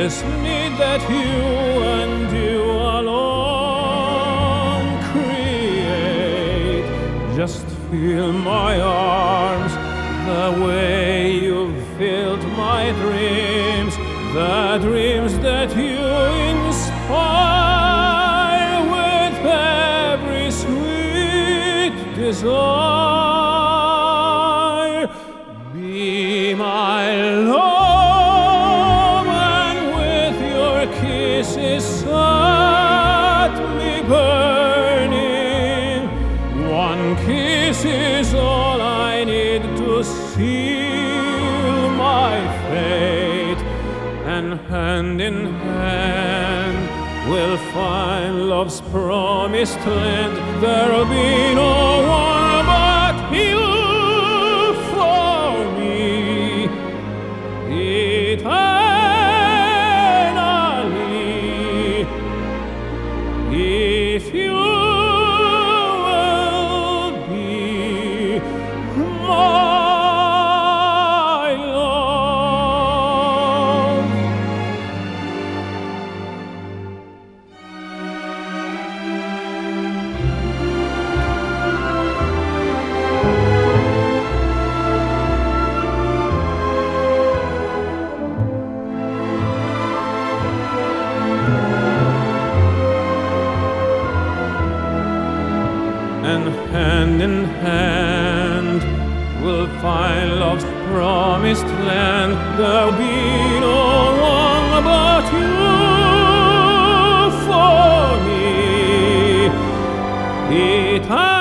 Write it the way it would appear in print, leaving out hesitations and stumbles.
this need that you and you alone create. Just feel my arms the way you've filled my dreams, the dreams that you inspire with every sweet desire. Be my love, and with your kisses set me burning. One kiss is all I need to seal my fate, and hand in hand we'll find love's promised land. There'll be no one but you for me eternally, if you will be my love. And hand in hand we'll find love's promised land. There'll be no one but you for me eternally.